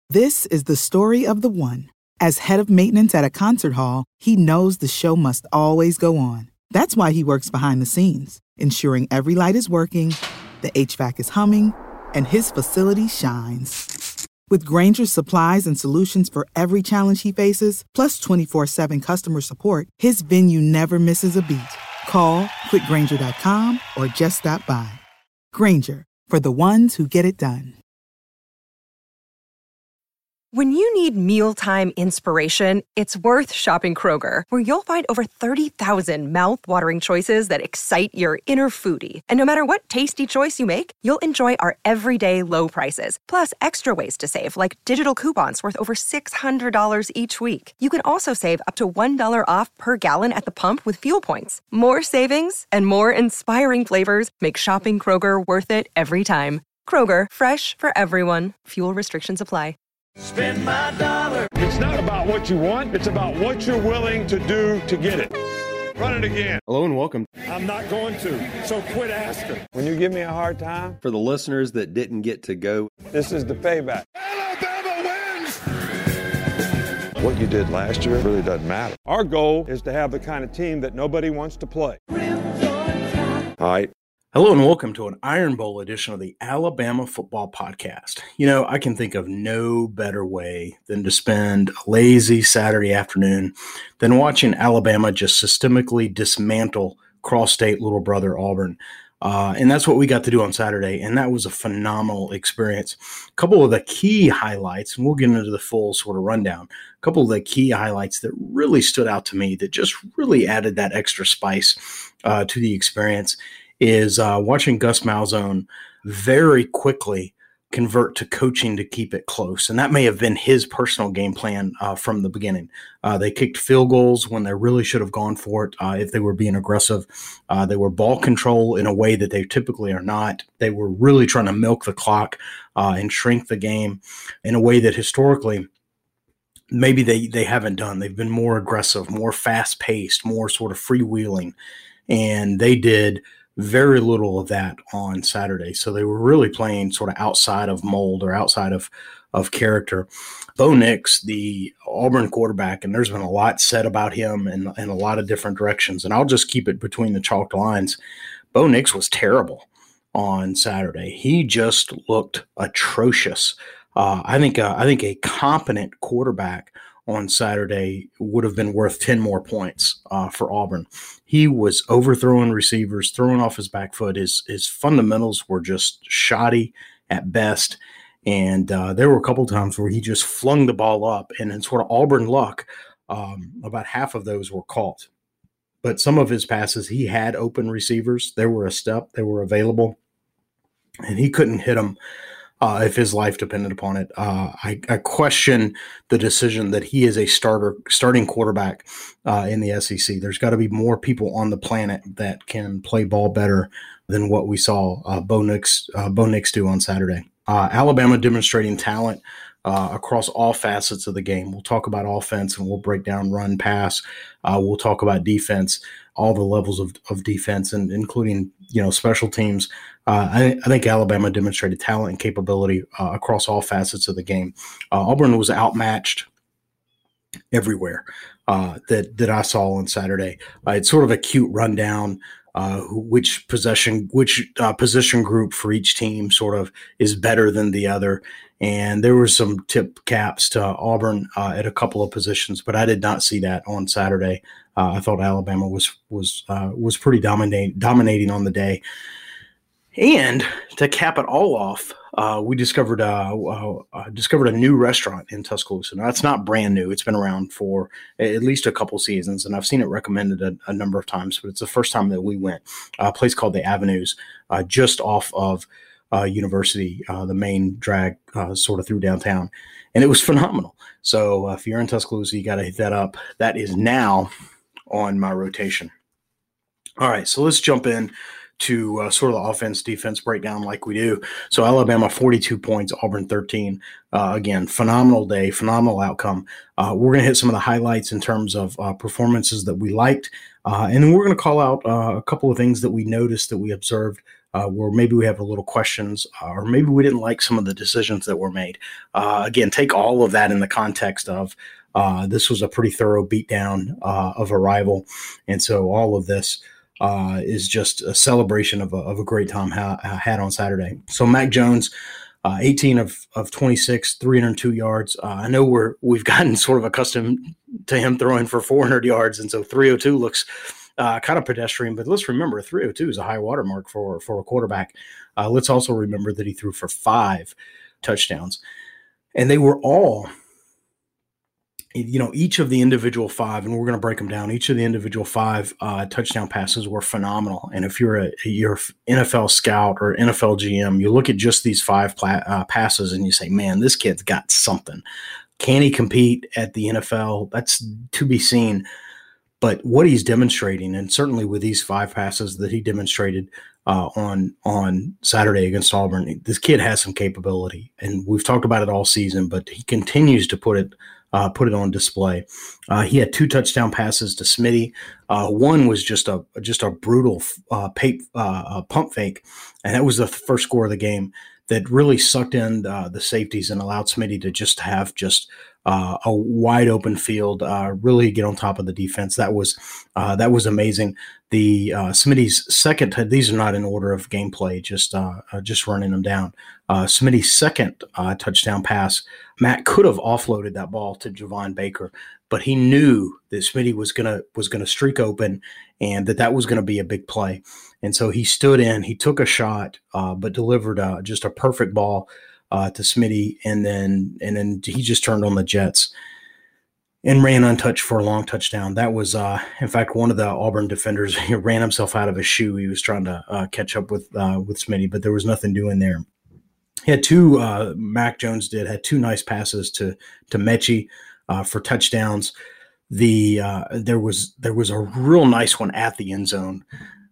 This is the story of the one. As head of maintenance at a concert hall, he knows the show must always go on. That's why he works behind the scenes, ensuring every light is working, the HVAC is humming, and his facility shines. With Grainger's supplies and solutions for every challenge he faces, plus 24/7 customer support, his venue never misses a beat. Call quickgrainger.com or just stop by. Grainger, for the ones who get it done. When you need mealtime inspiration, it's worth shopping Kroger, where you'll find over 30,000 mouth-watering choices that excite your inner foodie. And no matter what tasty choice you make, you'll enjoy our everyday low prices, plus extra ways to save, like digital coupons worth over $600 each week. You can also save up to $1 off per gallon at the pump with fuel points. More savings and more inspiring flavors make shopping Kroger worth it every time. Kroger, fresh for everyone. Fuel restrictions apply. Spend my dollar. It's not about what you want. It's about what you're willing to do to get it. Run it again. Hello and welcome. I'm not going to, so quit asking. When you give me a hard time. For the listeners that didn't get to go. This is the payback. Alabama wins! What you did last year really doesn't matter. Our goal is to have the kind of team that nobody wants to play. All right. Hello and welcome to an Iron Bowl edition of the Alabama Football Podcast. You know, I can think of no better way than to spend a lazy Saturday afternoon than watching Alabama just systemically dismantle cross-state little brother Auburn. And that's what we got to do on Saturday, and that was a phenomenal experience. A couple of the key highlights, and we'll get into the full sort of rundown, a couple of the key highlights that really stood out to me that just really added that extra spice to the experience is watching Gus Malzahn very quickly convert to coaching to keep it close. And that may have been his personal game plan from the beginning. They kicked field goals when they really should have gone for it if they were being aggressive. They were ball control in a way that they typically are not. They were really trying to milk the clock and shrink the game in a way that historically maybe they haven't done. They've been more aggressive, more fast-paced, more sort of freewheeling. And they did very little of that on Saturday. So they were really playing sort of outside of mold or outside of character. Bo Nix, the Auburn quarterback, and there's been a lot said about him in a lot of different directions, and I'll just keep it between the chalked lines. Bo Nix was terrible on Saturday. He just looked atrocious. I think a competent quarterback on Saturday would have been worth 10 more points for Auburn. He was overthrowing receivers, throwing off his back foot. His fundamentals were just shoddy at best. And there were a couple times where he just flung the ball up. And in sort of Auburn luck, about half of those were caught. But some of his passes, he had open receivers. They were a step. They were available. And he couldn't hit them if his life depended upon it. I question the decision that he is a starting quarterback in the SEC. There's got to be more people on the planet that can play ball better than what we saw Bo Nix do on Saturday. Alabama demonstrating talent across all facets of the game. We'll talk about offense and we'll break down run, pass. We'll talk about defense, all the levels of defense, and including special teams. I think Alabama demonstrated talent and capability across all facets of the game. Auburn was outmatched everywhere that I saw on Saturday. It's sort of a cute rundown. Which position group for each team sort of is better than the other. And there were some tip caps to Auburn at a couple of positions, but I did not see that on Saturday. I thought Alabama was pretty dominating on the day. And to cap it all off, we discovered a new restaurant in Tuscaloosa. Now, it's not brand new. It's been around for at least a couple seasons, and I've seen it recommended a number of times, but it's the first time that we went. A place called The Avenues, just off of University, the main drag sort of through downtown. And it was phenomenal. So if you're in Tuscaloosa, you got to hit that up. That is now on my rotation. All right, so let's jump in to sort of the offense defense breakdown like we do. So Alabama 42 points, Auburn 13. Again, phenomenal day, phenomenal outcome. We're going to hit some of the highlights in terms of performances that we liked. And then we're going to call out a couple of things that we noticed, that we observed where maybe we have a little questions, or maybe we didn't like some of the decisions that were made. Again, take all of that in the context of this was a pretty thorough beatdown of a rival. And so all of this is just a celebration of a great time had on Saturday. So Mac Jones, 18 of 26, 302 yards. I know we've gotten sort of accustomed to him throwing for 400 yards, and so 302 looks kind of pedestrian. But let's remember, 302 is a high watermark for a quarterback. Let's also remember that he threw for 5 touchdowns, and they were all, each of the individual 5, and we're going to break them down. Each of the individual 5 touchdown passes were phenomenal. And if you're your NFL scout or NFL GM, you look at just these 5 passes and you say, man, this kid's got something. Can he compete at the NFL? That's to be seen. But what he's demonstrating, and certainly with these 5 passes that he demonstrated on Saturday against Auburn, this kid has some capability. And we've talked about it all season, but he continues to put it on display. He had 2 touchdown passes to Smitty. One was just a brutal pump fake, and that was the first score of the game that really sucked in the safeties and allowed Smitty to just have a wide open field, really get on top of the defense. That was amazing. The Smitty's second, these are not in order of gameplay, just running them down. Smitty's second touchdown pass, Matt could have offloaded that ball to Javon Baker, but he knew that Smitty was gonna streak open, and that was gonna be a big play. And so he stood in, he took a shot, but delivered just a perfect ball to Smitty, and then he just turned on the jets and ran untouched for a long touchdown. That was, in fact, one of the Auburn defenders ran himself out of his shoe. He was trying to catch up with Smitty, but there was nothing doing there. He had 2, Mac Jones had 2 nice passes to Mechie for touchdowns. There was a real nice one at the end zone,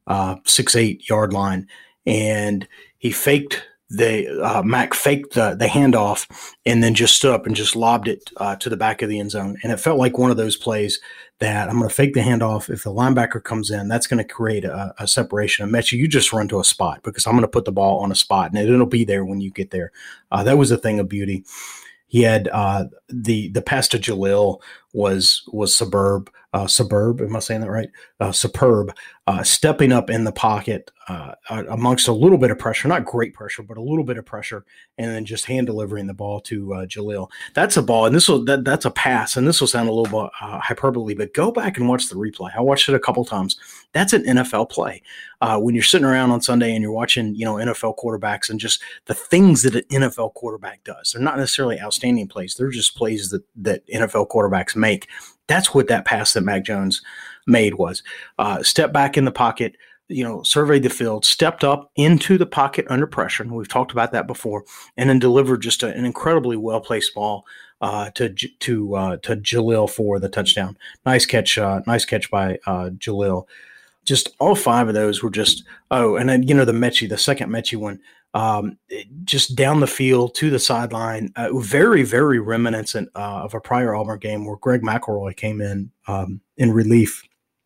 6-8 yard line, and he faked. Mac faked the handoff and then just stood up and just lobbed it to the back of the end zone. And it felt like one of those plays that I'm going to fake the handoff. If the linebacker comes in, that's going to create a separation. And Mechie, you just run to a spot because I'm going to put the ball on a spot and it'll be there when you get there. That was a thing of beauty. He had the pass to Jalil was superb. Am I saying that right? Superb. Stepping up in the pocket amongst a little bit of pressure, not great pressure, but a little bit of pressure, and then just hand delivering the ball to Jalil. That's a ball, and that's a pass, and this will sound a little bit hyperbole, but go back and watch the replay. I watched it a couple times. That's an NFL play. When you're sitting around on Sunday and you're watching, NFL quarterbacks and just the things that an NFL quarterback does. They're not necessarily outstanding plays. They're just plays that NFL quarterbacks make. That's what that pass that Mac Jones made was. Step back in the pocket, surveyed the field, stepped up into the pocket under pressure, and we've talked about that before, and then delivered just an incredibly well-placed ball to Jalil for the touchdown. Nice catch by Jalil. Just all 5 of those were just and then the second Mechie one, just down the field to the sideline, very, very reminiscent of a prior Auburn game where Greg McElroy came in relief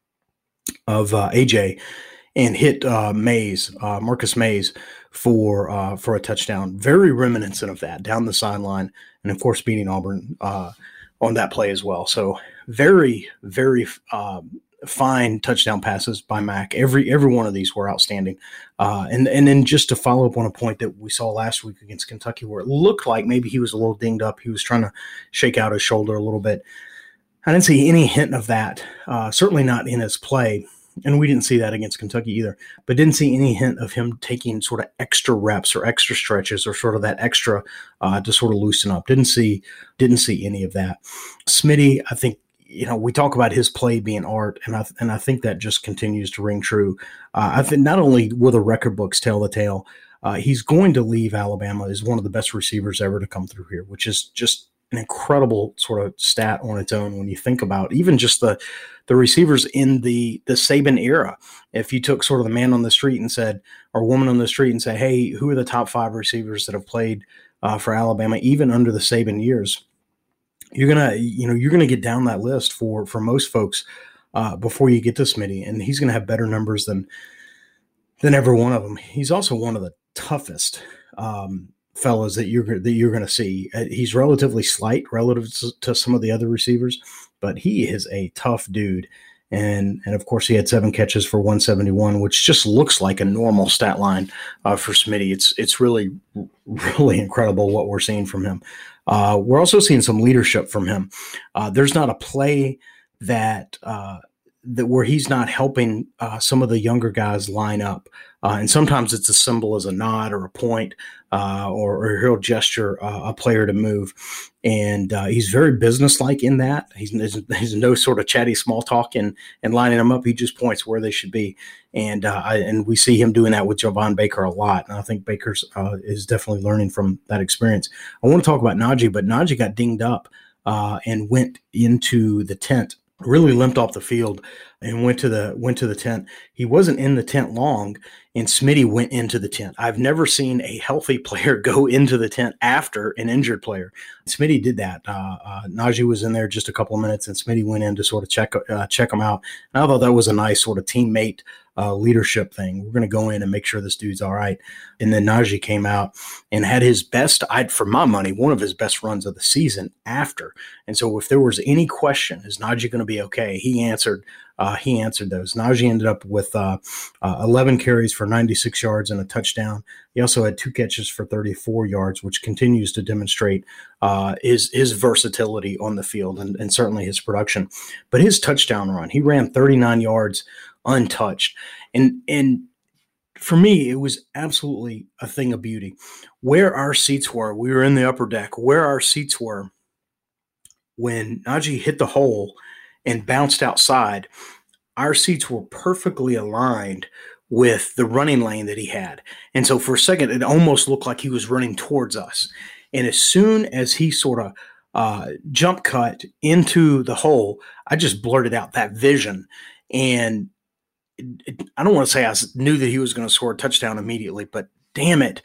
of AJ and hit Marcus Mays for a touchdown. Very reminiscent of that down the sideline, and of course beating Auburn on that play as well. So very, very fine touchdown passes by Mac. Every one of these were outstanding. And then just to follow up on a point that we saw last week against Kentucky, where it looked like maybe he was a little dinged up. He was trying to shake out his shoulder a little bit. I didn't see any hint of that. Certainly not in his play. And we didn't see that against Kentucky either, but didn't see any hint of him taking sort of extra reps or extra stretches or sort of that extra to sort of loosen up. Didn't see any of that. Smitty, I think, we talk about his play being art, and I think that just continues to ring true. I think not only will the record books tell the tale, he's going to leave Alabama as one of the best receivers ever to come through here, which is just an incredible sort of stat on its own when you think about even just the receivers in the Saban era. If you took sort of the man on the street and said, or woman on the street and say, hey, who are the top 5 receivers that have played for Alabama, even under the Saban years, you're gonna get down that list for most folks before you get to Smitty, and he's gonna have better numbers than than every one of them. He's also one of the toughest fellows that you're going to see. He's relatively slight relative to some of the other receivers, but he is a tough dude. And of course, he had 7 catches for 171, which just looks like a normal stat line for Smitty. It's really, really incredible what we're seeing from him. We're also seeing some leadership from him. There's not a play that where he's not helping some of the younger guys line up. And sometimes it's as simple as a nod or a point, or he'll gesture a player to move. And he's very businesslike in that. He's no sort of chatty small talk and lining them up. He just points where they should be. And we see him doing that with Javon Baker a lot. And I think Baker's is definitely learning from that experience. I want to talk about Najee, but Najee got dinged up and went into the tent. Really limped off the field and went to the tent. He wasn't in the tent long, and Smitty went into the tent. I've never seen a healthy player go into the tent after an injured player. Smitty did that. Najee was in there just a couple of minutes, and Smitty went in to sort of check him out. And I thought that was a nice sort of teammate leadership thing. We're going to go in and make sure this dude's all right. And then Najee came out and had his best, for my money, one of his best runs of the season after. And so if there was any question, is Najee going to be okay? He answered those. Najee ended up with 11 carries for 96 yards and a touchdown. He also had 2 catches for 34 yards, which continues to demonstrate his versatility on the field and certainly his production. But his touchdown run, he ran 39 yards untouched. And for me, it was absolutely a thing of beauty. Where our seats were, we were in the upper deck, where our seats were when Najee hit the hole and bounced outside, our seats were perfectly aligned with the running lane that he had. And so for a second, it almost looked like he was running towards us. And as soon as he sort of jump cut into the hole, I just blurted out that vision. And I don't want to say I knew that he was going to score a touchdown immediately, but damn it,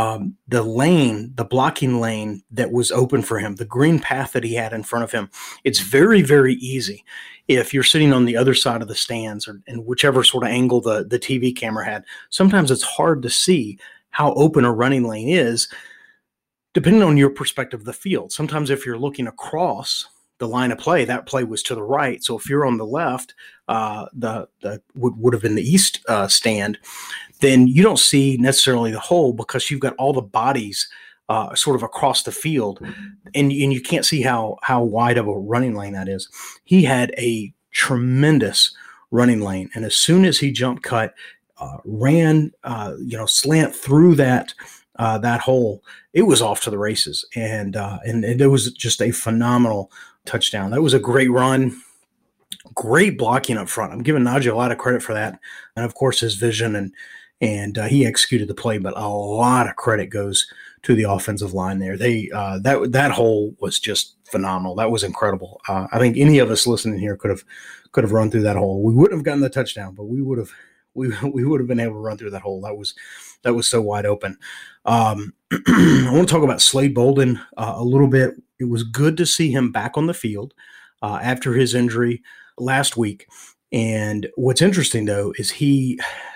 the blocking lane that was open for him, the green path that he had in front of him, it's very, very easy if you're sitting on the other side of the stands or in whichever sort of angle the TV camera had. Sometimes it's hard to see how open a running lane is depending on your perspective of the field. Sometimes if you're looking across the line of play, that play was to the right. So if you're on the left, the would have been the east stand, then you don't see necessarily the hole because you've got all the bodies sort of across the field, and you can't see how wide of a running lane that is. He had a tremendous running lane, and as soon as he jump cut, ran, slant through that hole, it was off to the races, and it was just a phenomenal touchdown. That was a great run, great blocking up front. I'm giving Najee a lot of credit for that, and of course his vision and he executed the play. But a lot of credit goes to the offensive line there. They that hole was just phenomenal. That was incredible. I think any of us listening here could have run through that hole. We wouldn't have gotten the touchdown, but we would have been able to run through that hole. That was so wide open. I want to talk about Slade Bolden a little bit. It was good to see him back on the field after his injury last week. And what's interesting, though, is he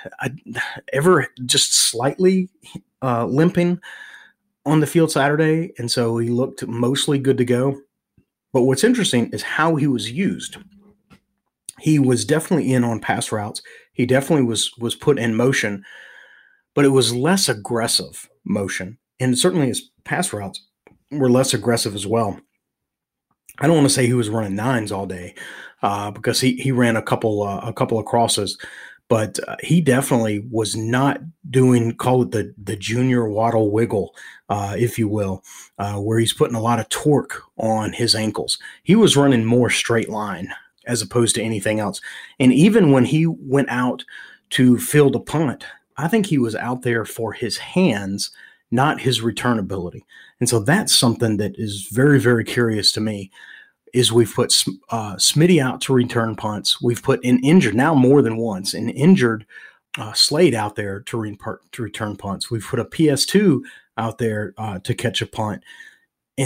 ever just slightly limping on the field Saturday. And so he looked mostly good to go. But what's interesting is how he was used. He was definitely in on pass routes. He definitely was put in motion, but it was less aggressive motion. And certainly his pass routes were less aggressive as well. I don't want to say he was running nines all day because he ran a couple of crosses, but he definitely was not doing, call it the junior Waddle wiggle, if you will, where he's putting a lot of torque on his ankles. He was running more straight line as opposed to anything else. And even when he went out to field a punt, I think he was out there for his hands, not his return ability. And so that's something that is very, very curious to me, is we've put Smitty out to return punts. We've put an injured, now more than once, an injured Slade out there to return punts. We've put a PS2 out there to catch a punt. And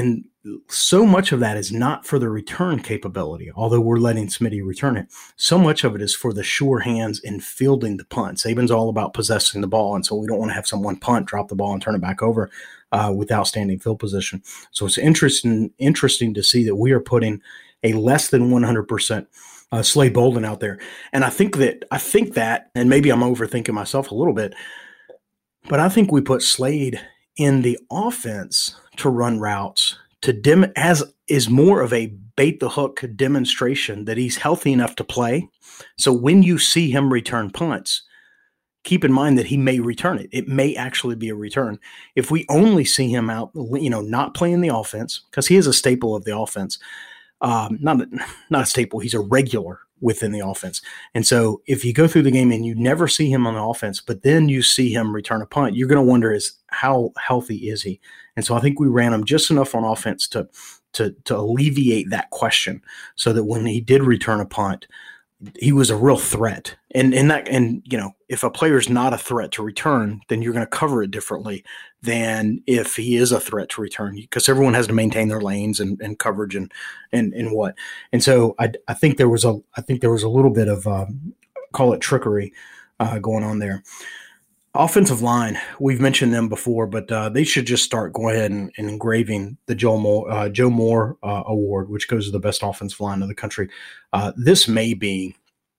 so much of that is not for the return capability, although we're letting Smitty return it. So much of it is for the sure hands in fielding the punt. Saban's all about possessing the ball, and so we don't want to have someone punt, drop the ball, and turn it back over with outstanding field position. So it's interesting to see that we are putting a less than 100% Slade Bolden out there. And I think that, and maybe I'm overthinking myself a little bit, but I think we put Slade in the offense to run routes to as is more of a bait the hook demonstration that he's healthy enough to play. So when you see him return punts, keep in mind that he may return it. It may actually be a return. If we only see him out, not playing the offense, because he is a staple of the offense, not a staple, he's a regular within the offense. And so if you go through the game and you never see him on the offense, but then you see him return a punt, you're going to wonder how healthy is he? And so I think we ran him just enough on offense to alleviate that question, so that when he did return a punt, he was a real threat. And if a player is not a threat to return, then you're going to cover it differently than if he is a threat to return, because everyone has to maintain their lanes and coverage and what. And so I think there was a little bit of call it trickery going on there. Offensive line, we've mentioned them before, but they should just start going ahead and engraving the Joe Moore Award, which goes to the best offensive line in the country. This may be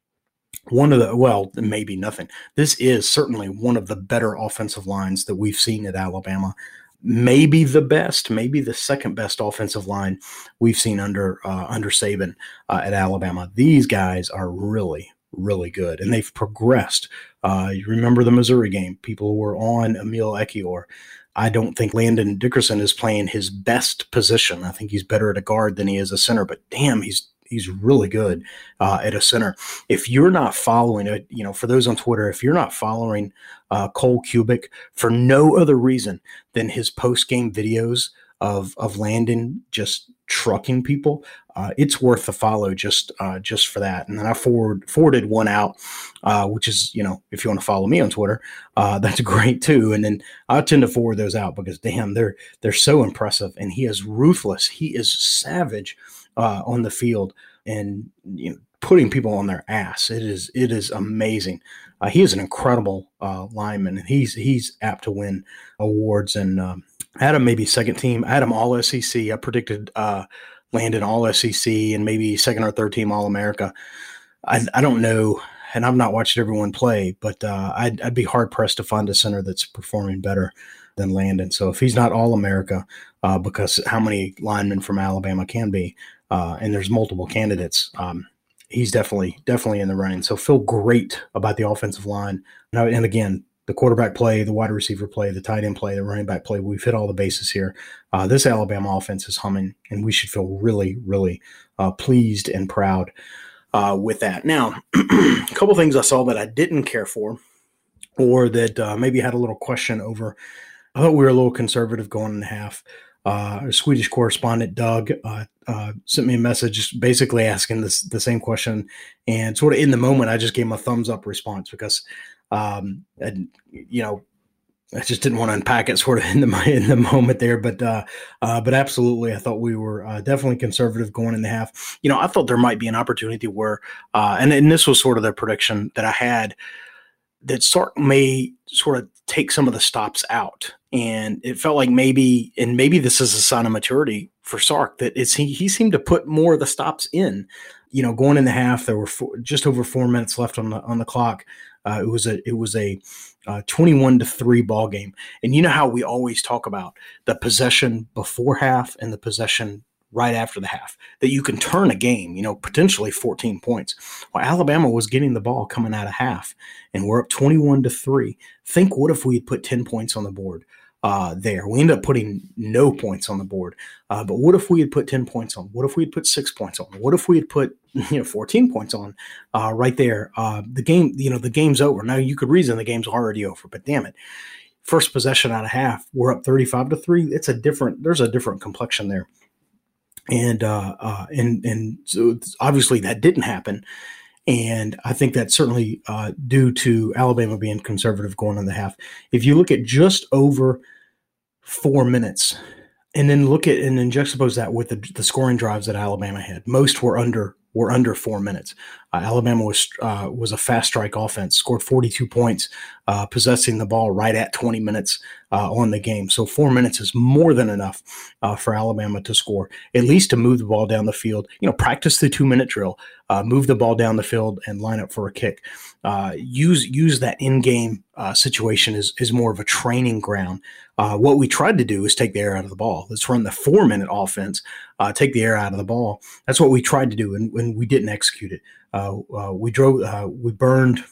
maybe nothing. This is certainly one of the better offensive lines that we've seen at Alabama. Maybe the best, maybe the second best offensive line we've seen under Saban at Alabama. These guys are really, really good, and they've progressed. You remember the Missouri game? People were on Emil Ekiyor. I don't think Landon Dickerson is playing his best position. I think he's better at a guard than he is a center, but damn, he's really good at a center. If you're not following it, for those on Twitter, if you're not following Cole Kubik for no other reason than his post-game videos of Landon just trucking people, it's worth the follow just for that. And then I forwarded one out, which is, if you want to follow me on Twitter, that's great too. And then I tend to forward those out because damn, they're so impressive. And he is ruthless. He is savage on the field and putting people on their ass. It is amazing. He is an incredible lineman, and he's apt to win awards. And I had him maybe second team. I had him all SEC. I predicted Landon all SEC and maybe second or third team All-America. I don't know, and I've not watched everyone play, but I'd be hard-pressed to find a center that's performing better than Landon. So if he's not All-America, because how many linemen from Alabama can be, and there's multiple candidates, he's definitely in the running. So feel great about the offensive line. And again, the quarterback play, the wide receiver play, the tight end play, the running back play, we've hit all the bases here. This Alabama offense is humming, and we should feel really, really pleased and proud with that. Now, a couple things I saw that I didn't care for, or that maybe had a little question over. I thought we were a little conservative going in half. Our Swedish correspondent, Doug, sent me a message basically asking the same question. And sort of in the moment, I just gave him a thumbs up response because, I just didn't want to unpack it sort of in the moment there. But absolutely, I thought we were definitely conservative going in the half. I thought there might be an opportunity where, and this was sort of the prediction that I had, that Sark may sort of take some of the stops out. And it felt like maybe this is a sign of maturity for Sark, that he seemed to put more of the stops in. Going in the half, there were just over 4 minutes left on the clock. It was a 21-3 ball game. And you know how we always talk about the possession before half and the possession right after the half, that you can turn a game, potentially 14 points. Well, Alabama was getting the ball coming out of half, and we're up 21-3. Think, what if we had put 10 points on the board there? We ended up putting no points on the board. But what if we had put 10 points on? What if we had put 6 points on? What if we had put 14 points on right there? The game, the game's over. Now you could reason the game's already over, but damn it. First possession out of half, we're up 35-3. There's a different complexion there. And so obviously that didn't happen. And I think that's certainly due to Alabama being conservative going in the half. If you look at just over 4 minutes And then juxtapose that with the scoring drives that Alabama had. Most were under 4 minutes. Alabama was a fast strike offense, scored 42 points, possessing the ball right at 20 minutes on the game. So 4 minutes is more than enough for Alabama to score, at least to move the ball down the field. Practice the 2-minute drill, move the ball down the field and line up for a kick. Use that in-game situation is more of a training ground. What we tried to do is take the air out of the ball. Let's run the 4-minute offense, take the air out of the ball. That's what we tried to do, and we didn't execute it. We burned,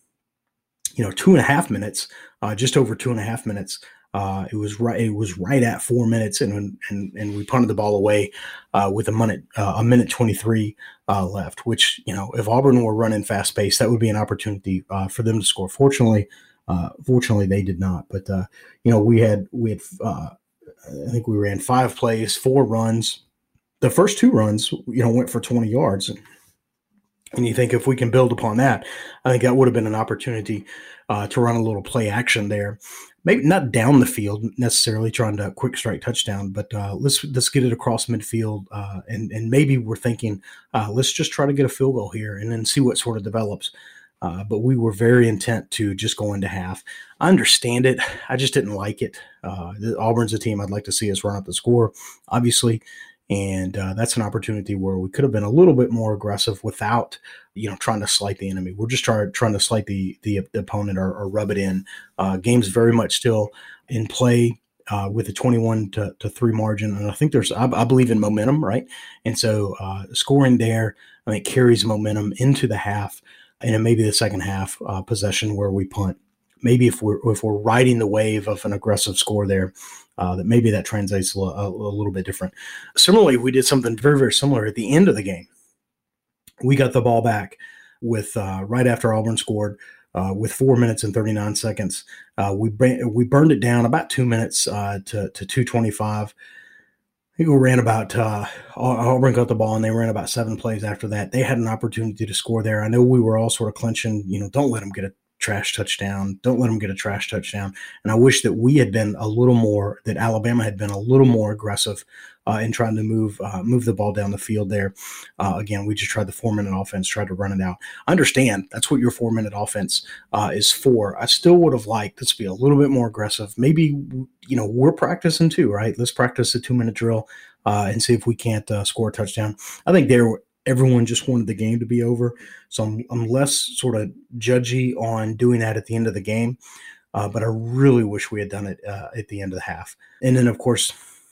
2.5 minutes, just over 2.5 minutes. It was right at 4 minutes, and we punted the ball away with a minute 23 left. Which, if Auburn were running fast pace, that would be an opportunity for them to score. Fortunately, they did not. But we had I think we ran 5 plays, 4 runs. The first 2 runs, went for 20 yards. And you think if we can build upon that, I think that would have been an opportunity to run a little play action there. Maybe not down the field necessarily, trying to quick strike touchdown, but let's get it across midfield. And maybe we're thinking, let's just try to get a field goal here and then see what sort of develops. But we were very intent to just go into half. I understand it. I just didn't like it. Auburn's a team I'd like to see us run up the score, obviously. And that's an opportunity where we could have been a little bit more aggressive without, trying to slight the enemy. We're just trying to slight the opponent or rub it in. Game's very much still in play with a 21-3 margin. And I think I believe in momentum, right? And so scoring there, I think, carries momentum into the half, and then maybe the second half possession where we punt. Maybe if we're riding the wave of an aggressive score there, that maybe that translates a little bit different. Similarly, we did something very, very similar at the end of the game. We got the ball back with right after Auburn scored with 4 minutes and 39 seconds. We burned it down about 2 minutes to 2:25. I think we ran about Auburn got the ball and they ran about 7 plays after that. They had an opportunity to score there. I know we were all sort of clenching, don't let them get a trash touchdown. Don't let them get a trash touchdown. And I wish that that Alabama had been a little more aggressive in trying to move the ball down the field there. Again, we just tried the 4-minute offense, tried to run it out. I understand that's what your 4-minute offense is for. I still would have liked, let's be a little bit more aggressive. Maybe, we're practicing too, right? Let's practice the 2-minute drill and see if we can't score a touchdown. I think everyone just wanted the game to be over. So I'm less sort of judgy on doing that at the end of the game. But I really wish we had done it at the end of the half. And then, of course,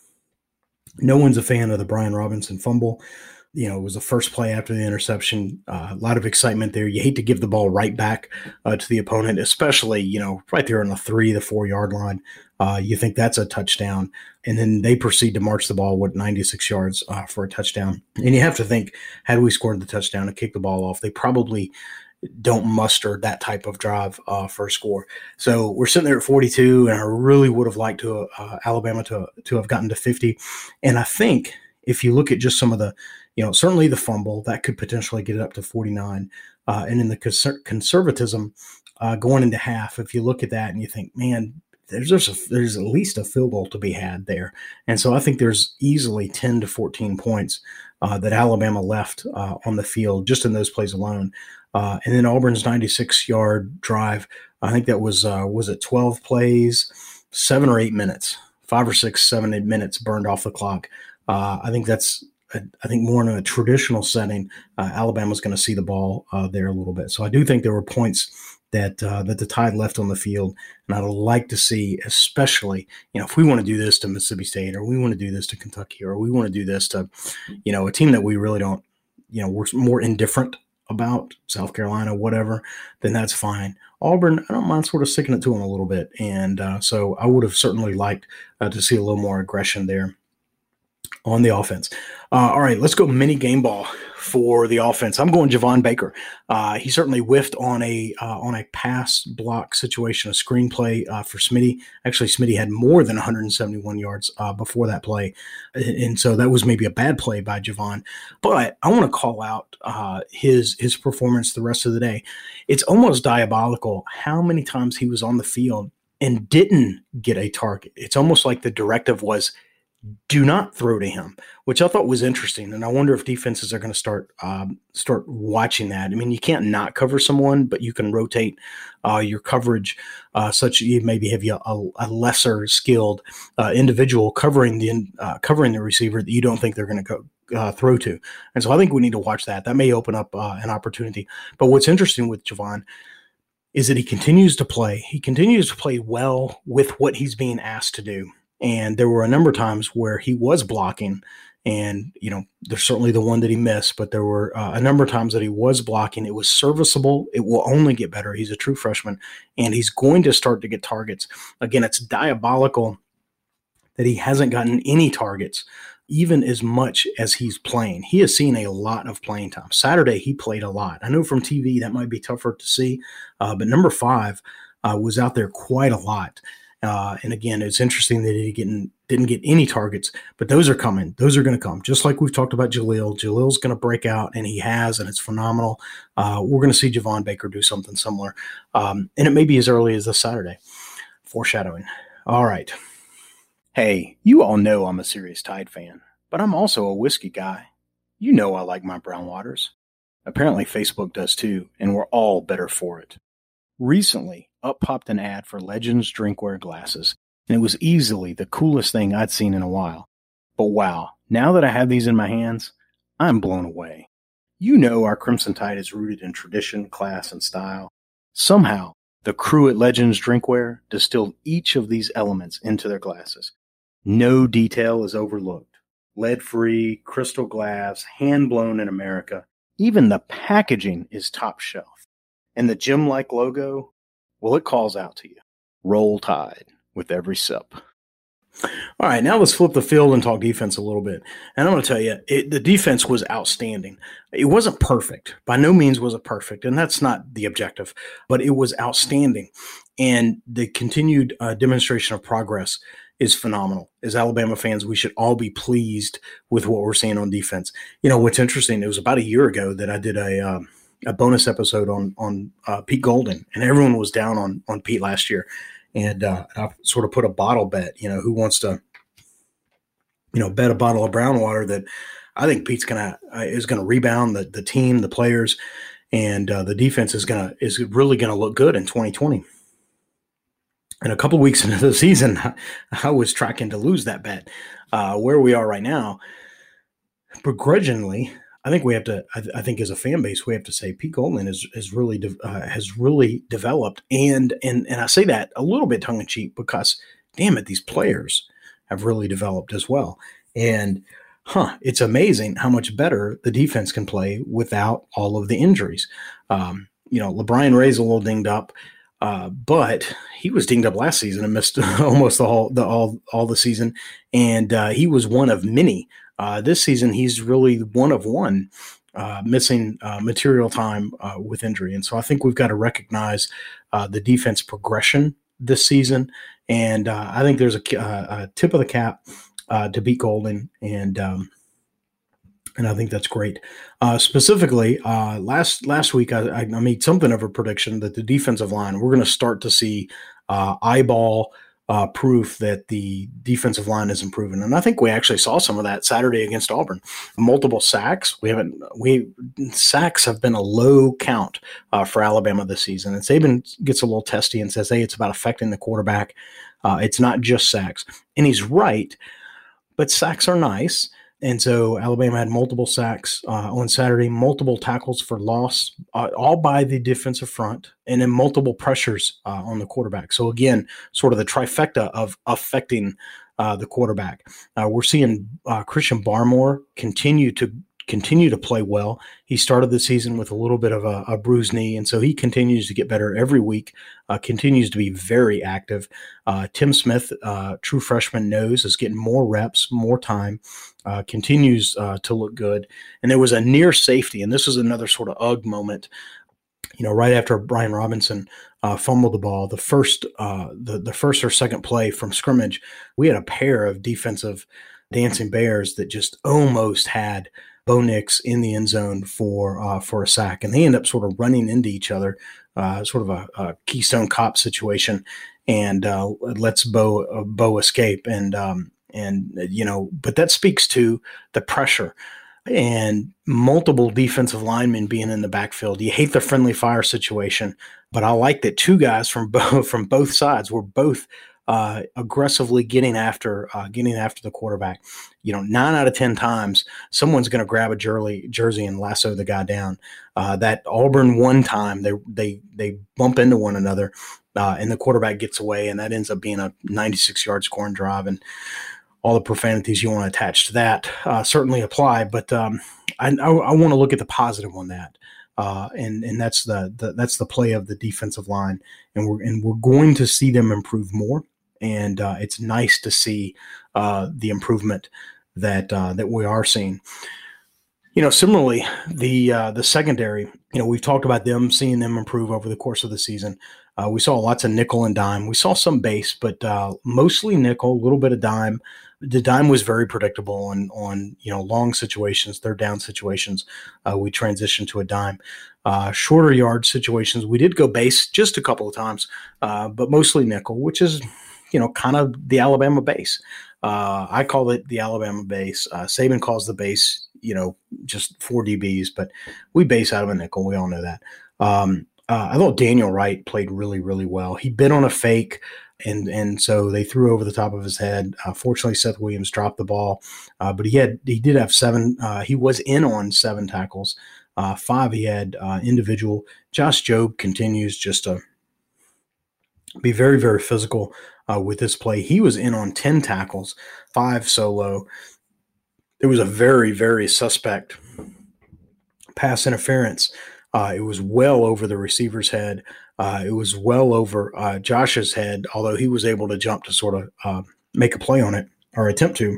no one's a fan of the Brian Robinson fumble. It was the first play after the interception. A lot of excitement there. You hate to give the ball right back to the opponent, especially, right there on the 3-4 yard line. You think that's a touchdown. And then they proceed to march the ball with 96 yards for a touchdown. And you have to think, had we scored the touchdown and kicked the ball off, they probably don't muster that type of drive for a score. So we're sitting there at 42, and I really would have liked to Alabama to have gotten to 50. And I think if you look at just some of the, certainly the fumble, that could potentially get it up to 49. And in the conservatism going into half, if you look at that and you think, man, there's at least a field goal to be had there. And so I think there's easily 10 to 14 points that Alabama left on the field just in those plays alone. And then Auburn's 96-yard drive, I think that was it 12 plays, 7 or 8 minutes, 5 or 6, 7, 8 minutes burned off the clock. I think more in a traditional setting, Alabama's going to see the ball there a little bit. So I do think there were points that the Tide left on the field, and I'd like to see, especially, if we want to do this to Mississippi State, or we want to do this to Kentucky, or we want to do this to, a team that we really don't, we're more indifferent about, South Carolina, whatever, then that's fine. Auburn, I don't mind sort of sticking it to them a little bit, and so I would have certainly liked to see a little more aggression there on the offense. All right, let's go mini game ball for the offense. I'm going Javon Baker. He certainly whiffed on a pass block situation, a screenplay for Smitty. Actually, Smitty had more than 171 yards before that play, and so that was maybe a bad play by Javon. But I want to call out his performance the rest of the day. It's almost diabolical how many times he was on the field and didn't get a target. It's almost like the directive was, do not throw to him, which I thought was interesting. And I wonder if defenses are going to start watching that. I mean, you can't not cover someone, but you can rotate your coverage such that you maybe have a lesser skilled individual covering the receiver that you don't think they're going to go throw to. And so I think we need to watch that. That may open up an opportunity. But what's interesting with Javon is that he continues to play. He continues to play well with what he's being asked to do. And there were a number of times where he was blocking, and, there's certainly the one that he missed, but there were a number of times that he was blocking. It was serviceable. It will only get better. He's a true freshman, and he's going to start to get targets. Again, it's diabolical that he hasn't gotten any targets, even as much as he's playing. He has seen a lot of playing time. Saturday, he played a lot. I know from TV that might be tougher to see, but number 5 was out there quite a lot. And again, it's interesting that he didn't get any targets, but those are coming. Those are going to come. Just like we've talked about Jaleel. Jaleel's going to break out, and he has, and it's phenomenal. We're going to see Javon Baker do something similar. And it may be as early as this Saturday. Foreshadowing. All right. Hey, you all know I'm a serious Tide fan, but I'm also a whiskey guy. You know I like my brown waters. Apparently Facebook does too, and we're all better for it. Recently, up popped an ad for Legends drinkware glasses, and it was easily the coolest thing I'd seen in a while. But wow, now that I have these in my hands, I'm blown away. You know our Crimson Tide is rooted in tradition, class, and style. Somehow, the crew at Legends Drinkware distilled each of these elements into their glasses. No detail is overlooked. Lead-free, crystal glass, hand-blown in America. Even the packaging is top shelf. And the gym-like logo, well, it calls out to you. Roll Tide with every sip. All right, now let's flip the field and talk defense a little bit. And I'm going to tell you, the defense was outstanding. It wasn't perfect. By no means was it perfect, and that's not the objective. But it was outstanding. And the continued demonstration of progress is phenomenal. As Alabama fans, we should all be pleased with what we're seeing on defense. What's interesting, it was about a year ago that I did a bonus episode on Pete Golden, and everyone was down on Pete last year. And I sort of put a bottle bet, who wants to, bet a bottle of brown water that I think Pete's is gonna rebound the team, the players, and the defense is really gonna look good in 2020. And a couple of weeks into the season, I was tracking to lose that bet. Where we are right now, begrudgingly, I think we have to. I think as a fan base, we have to say Pete Goldman has really developed, and I say that a little bit tongue in cheek because, damn it, these players have really developed as well. And it's amazing how much better the defense can play without all of the injuries. LeBron Ray's a little dinged up, but he was dinged up last season and missed almost all the season, and he was one of many. This season, he's really one of one missing material time with injury. And so I think we've got to recognize the defense progression this season. And I think there's a tip of the cap to Pete Golding. And I think that's great. Specifically, last week, I made something of a prediction that the defensive line, we're going to start to see eyeball proof that the defensive line is improving. And I think we actually saw some of that Saturday against Auburn. Multiple sacks. Sacks have been a low count for Alabama this season. And Saban gets a little testy and says, hey, it's about affecting the quarterback. It's not just sacks. And he's right, but sacks are nice. And so Alabama had multiple sacks on Saturday, multiple tackles for loss, all by the defensive front, and then multiple pressures on the quarterback. So again, sort of the trifecta of affecting the quarterback. We're seeing Christian Barmore continue to play well. He started the season with a little bit of a bruised knee, and so he continues to get better every week, continues to be very active. Tim Smith, true freshman nose, is getting more reps, more time, continues to look good. And there was a near safety, and this is another sort of ugh moment. Right after Brian Robinson fumbled the ball, the first or second play from scrimmage, we had a pair of defensive dancing bears that just almost had Bo Nix in the end zone for a sack, and they end up sort of running into each other, sort of a Keystone Cop situation, and lets Bo escape. And But that speaks to the pressure and multiple defensive linemen being in the backfield. You hate the friendly fire situation, but I like that two guys from both sides were both aggressively getting after the quarterback. 9 out of 10 times someone's going to grab a jersey and lasso the guy down. That Auburn one time they bump into one another and the quarterback gets away, and that ends up being a 96-yard scoring drive. And all the profanities you want to attach to that certainly apply, but I want to look at the positive on that, and that's the play of the defensive line, and we're going to see them improve more, and it's nice to see the improvement that we are seeing. Similarly, the secondary, we've talked about seeing them improve over the course of the season. We saw lots of nickel and dime. We saw some base, but mostly nickel, a little bit of dime. The dime was very predictable on long situations, third down situations. We transitioned to a dime. Shorter yard situations, we did go base just a couple of times, but mostly nickel, which is kind of the Alabama base. I call it the Alabama base. Saban calls the base, just 4 DBs, but we base out of a nickel. We all know that. I thought Daniel Wright played really, really well. He bit on a fake, and so they threw over the top of his head. Fortunately, Seth Williams dropped the ball, but he did have 7. He was in on 7 tackles. 5 he had individual. Josh Jobe continues just to be very, very physical with this play. He was in on 10 tackles, 5 solo. It was a very, very suspect pass interference. It was well over the receiver's head. It was well over Josh's head, although he was able to jump to sort of make a play on it, or attempt to.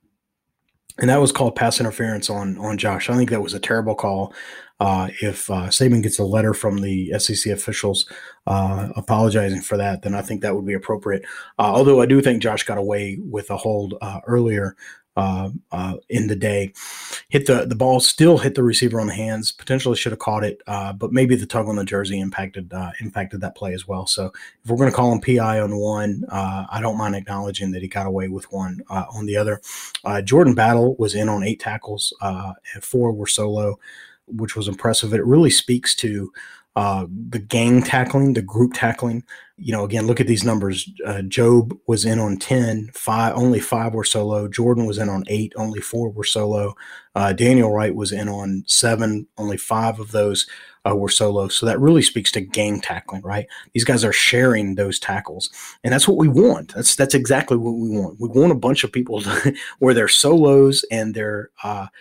And that was called pass interference on Josh. I think that was a terrible call. If Saban gets a letter from the SEC officials apologizing for that, then I think that would be appropriate. Although I do think Josh got away with a hold earlier in the day. The ball still hit the receiver on the hands, potentially should have caught it, but maybe the tug on the jersey impacted that play as well. So if we're going to call him PI on one, I don't mind acknowledging that he got away with one on the other. Jordan Battle was in on 8 tackles, and 4 were solo, which was impressive. It really speaks to the gang tackling, the group tackling. Again, look at these numbers. Jobe was in on 10, only 5 were solo. Jordan was in on 8, only 4 were solo. Daniel Wright was in on 7, only 5 of those were solo. So that really speaks to gang tackling, right? These guys are sharing those tackles, and that's what we want. That's exactly what we want. We want a bunch of people where their solos and their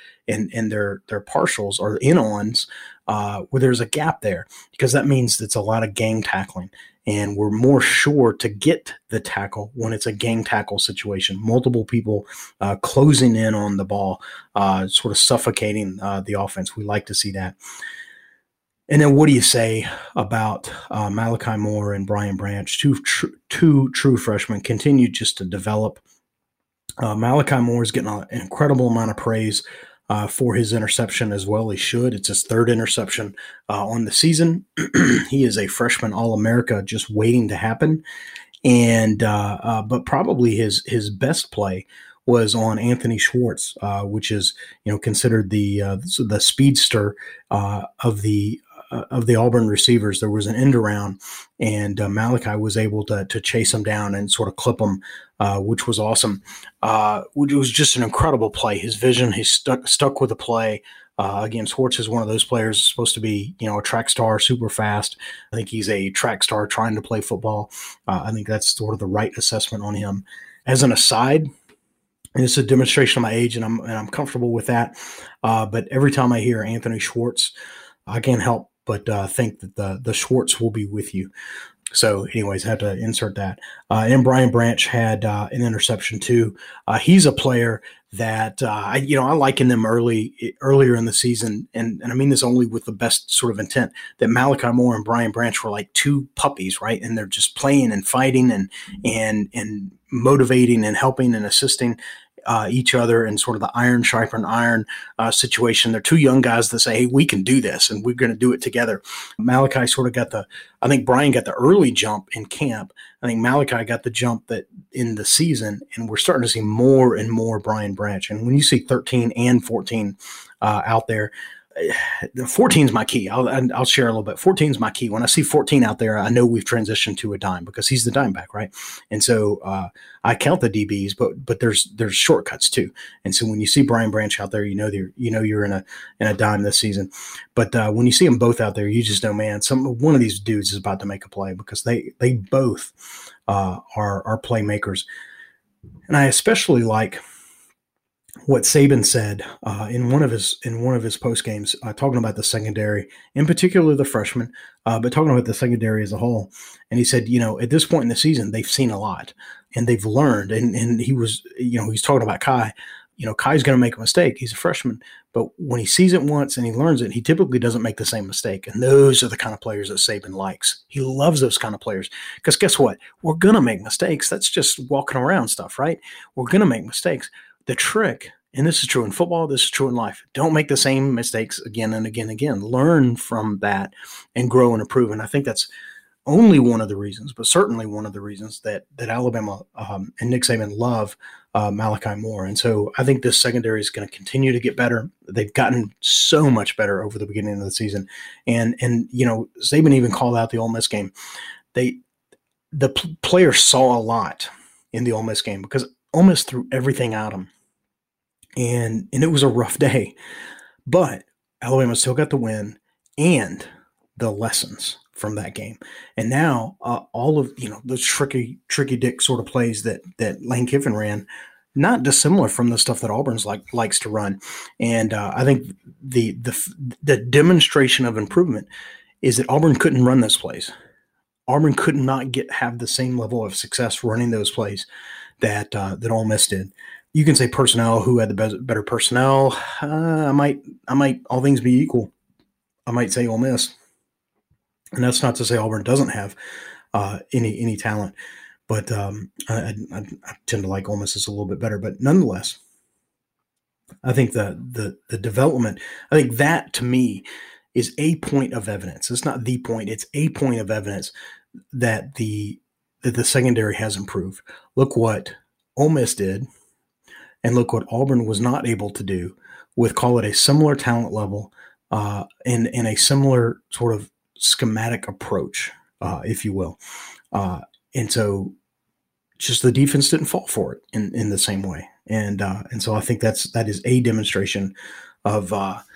partials or in-ons, where there's a gap there, because that means it's a lot of gang tackling. And we're more sure to get the tackle when it's a gang tackle situation. Multiple people closing in on the ball, sort of suffocating the offense. We like to see that. And then what do you say about Malachi Moore and Brian Branch, two true freshmen, continue just to develop. Malachi Moore is getting an incredible amount of praise for his interception as well. He should. It's his 3rd interception on the season. He is a freshman All-America just waiting to happen. And but probably his best play was on Anthony Schwartz, which is considered the speedster of the Auburn receivers. There was an end around, and Malachi was able to chase him down and sort of clip him, which was awesome. Which was just an incredible play. His vision, he stuck with the play. Again, Schwartz is one of those players supposed to be, a track star, super fast. I think he's a track star trying to play football. I think that's sort of the right assessment on him. As an aside, and it's a demonstration of my age, and I'm comfortable with that. But every time I hear Anthony Schwartz, I can't help but think that the Schwartz will be with you. So anyways, I had to insert that. And Brian Branch had an interception too. He's a player that I liken them earlier in the season, and I mean this only with the best sort of intent, that Malachi Moore and Brian Branch were like 2 puppies, right? And they're just playing and fighting and motivating and helping and assisting. each other and sort of the iron sharpen iron situation. They're two young guys that say, hey, we can do this and we're going to do it together. Malachi sort of I think Brian got the early jump in camp. I think Malachi got the jump that in the season, and we're starting to see more and more Brian Branch. And when you see 13 and 14 out there, 14 is my key. I'll share a little bit. 14 is my key. When I see 14 out there, I know we've transitioned to a dime because he's the dime back, right? And so I count the DBs, but there's shortcuts too. And so when you see Brian Branch out there, you know you're in a dime this season. But when you see them both out there, you just know, man, one of these dudes is about to make a play because they both are playmakers. And I especially like what Saban said in one of his post games, talking about the secondary, in particular the freshmen, but talking about the secondary as a whole. And he said, at this point in the season, they've seen a lot and they've learned. And he was, he's talking about Kai. Kai's going to make a mistake. He's a freshman, but when he sees it once and he learns it, he typically doesn't make the same mistake. And those are the kind of players that Saban likes. He loves those kind of players because guess what? We're going to make mistakes. That's just walking around stuff, right? We're going to make mistakes. The trick, and this is true in football, this is true in life, don't make the same mistakes again and again and again. Learn from that and grow and improve. And I think that's only one of the reasons, but certainly one of the reasons that Alabama and Nick Saban love Malachi Moore. And so I think this secondary is going to continue to get better. They've gotten so much better over the beginning of the season. And Saban even called out the Ole Miss game. The players saw a lot in the Ole Miss game because Ole Miss threw everything at them. And it was a rough day, but Alabama still got the win and the lessons from that game. And now all of those tricky dick sort of plays that Lane Kiffin ran, not dissimilar from the stuff that Auburn's likes to run. And I think the demonstration of improvement is that Auburn couldn't run those plays. Auburn could not have the same level of success running those plays that Ole Miss did. You can say personnel, who had the better personnel. I might, all things be equal, I might say Ole Miss. And that's not to say Auburn doesn't have any talent, but I tend to like Ole Miss a little bit better. But nonetheless, I think the development, I think that to me is a point of evidence. It's not the point; it's a point of evidence that the secondary has improved. Look what Ole Miss did. And look what Auburn was not able to do with, call it a similar talent level and a similar sort of schematic approach, if you will. And so just the defense didn't fall for it in the same way. And so I think that is a demonstration of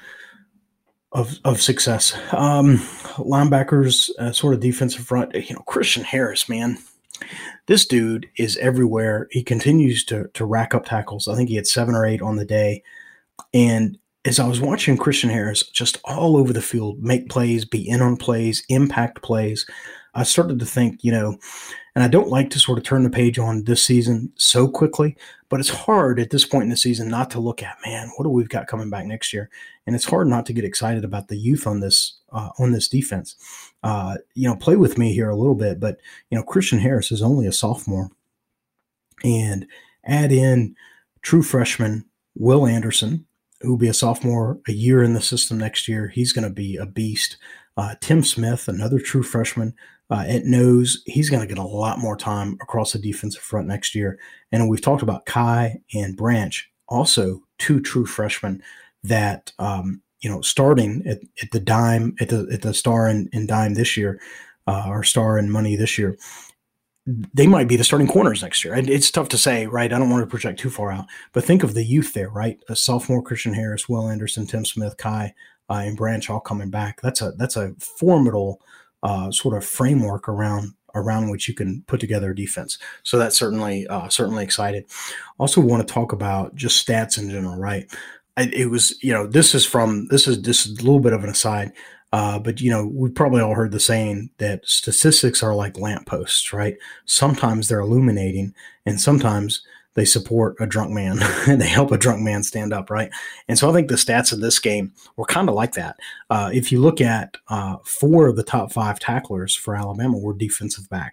success. Linebackers, sort of defensive front, Christian Harris, man. This dude is everywhere. He continues to rack up tackles. I think he had 7 or 8 on the day. And as I was watching Christian Harris just all over the field, make plays, be in on plays, impact plays, I started to think, and I don't like to sort of turn the page on this season so quickly, but it's hard at this point in the season not to look at, man, what do we got coming back next year? And it's hard not to get excited about the youth on this defense. Play with me here a little bit, but, Christian Harris is only a sophomore. And add in true freshman Will Anderson, who will be a sophomore, a year in the system next year. He's going to be a beast. Tim Smith, another true freshman at nose, he's going to get a lot more time across the defensive front next year. And we've talked about Kai and Branch, also 2 true freshmen that, starting at the dime, at the star and dime this year, or star and money this year, they might be the starting corners next year. And it's tough to say, right? I don't want to project too far out, but think of the youth there, right? A sophomore Christian Harris, Will Anderson, Tim Smith, Kai, and Branch all coming back. That's a formidable sort of framework around which you can put together a defense. So that's certainly excited. Also want to talk about just stats in general, right? It was, this is just a little bit of an aside, but we've probably all heard the saying that statistics are like lampposts, right? Sometimes they're illuminating and sometimes they support a drunk man and they help a drunk man stand up, right? And so I think the stats in this game were kind of like that. If you look at 4 of the top 5 tacklers for Alabama were defensive backs.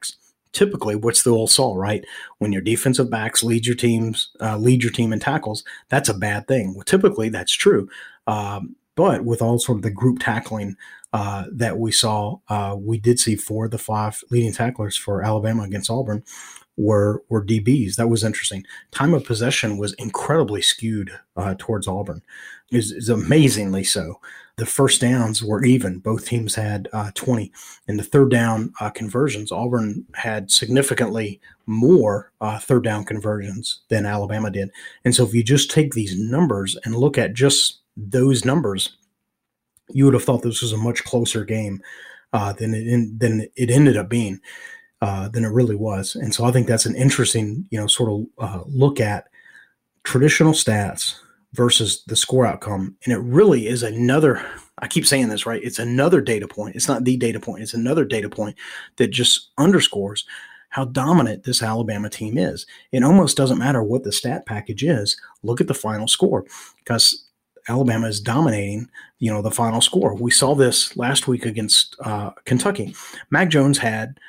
typically, what's the old saw, right? When your defensive backs lead your team in tackles, that's a bad thing. Well, typically, that's true. But with all sort of the group tackling that we saw, we did see 4 of the 5 leading tacklers for Alabama against Auburn were DBs. That was interesting. Time of possession was incredibly skewed towards Auburn. Is amazingly so. The first downs were even. Both teams had 20. In the third down conversions, Auburn had significantly more third down conversions than Alabama did. And so if you just take these numbers and look at just those numbers, you would have thought this was a much closer game than it ended up being, than it really was. And so I think that's an interesting, sort of look at traditional stats versus the score outcome. And it really is another, I keep saying this, right? It's another data point. It's not the data point. It's another data point that just underscores how dominant this Alabama team is. It almost doesn't matter what the stat package is. Look at the final score, because Alabama is dominating, the final score. We saw this last week against Kentucky. Mac Jones had,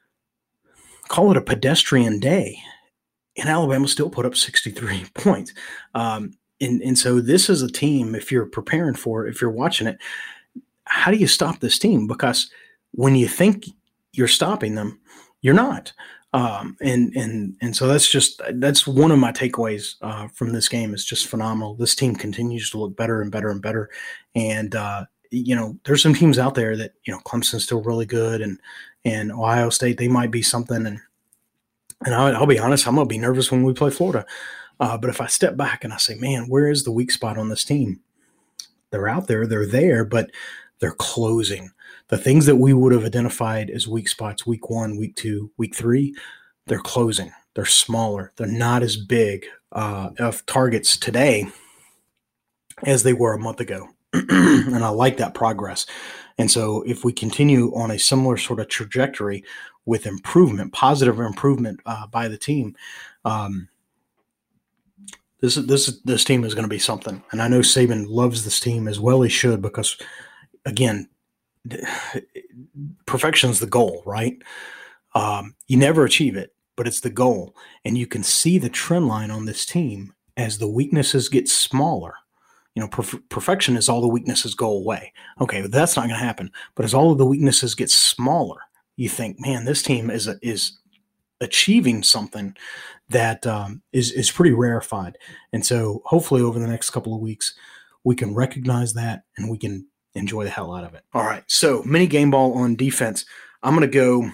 call it a pedestrian day, and Alabama still put up 63 points. And so this is a team, if you're preparing for it, if you're watching it, how do you stop this team? Because when you think you're stopping them, you're not. And so that's one of my takeaways from this game. Is just phenomenal. This team continues to look better and better and better. And, there's some teams out there that, Clemson's still really good, and Ohio State, they might be something. And I'll be honest, I'm going to be nervous when we play Florida. But if I step back and I say, man, where is the weak spot on this team? They're out there, they're there, but they're closing. The things that we would have identified as weak spots, week 1, week 2, week 3, they're closing. They're smaller. They're not as big of targets today as they were a month ago. And I like that progress. And so if we continue on a similar sort of trajectory with improvement, positive improvement by the team, this team is going to be something. And I know Saban loves this team as well he should, because, again, perfection is the goal, right? You never achieve it, but it's the goal. And you can see the trend line on this team as the weaknesses get smaller. Perfection is all the weaknesses go away. Okay, but that's not going to happen. But as all of the weaknesses get smaller, you think, man, this team is achieving something that is pretty rarefied. And so hopefully over the next couple of weeks, we can recognize that and we can enjoy the hell out of it. All right, so mini game ball on defense. I'm going to go,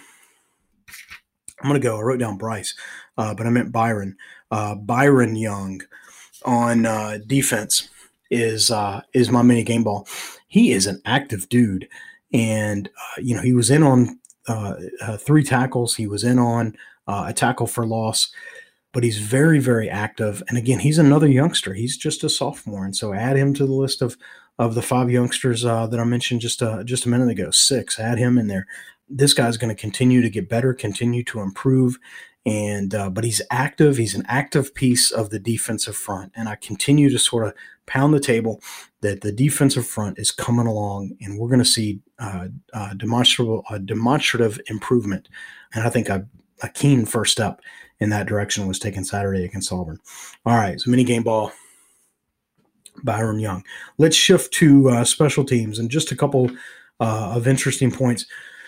I wrote down Bryce, but I meant Byron. Byron Young on defense is my mini game ball. He is an active dude. And, he was in on 3 tackles. He was in on a tackle for loss, but he's very, very active. And again, he's another youngster. He's just a sophomore. And so add him to the list of the 5 youngsters that I mentioned just a minute ago. 6, add him in there. This guy's going to continue to get better, continue to improve. And but he's active. He's an active piece of the defensive front. And I continue to sort of pound the table that the defensive front is coming along, and we're going to see demonstrative improvement. And I think a keen first step in that direction was taken Saturday against Auburn. All right, so mini game ball, Byron Young. Let's shift to special teams and just a couple of interesting points.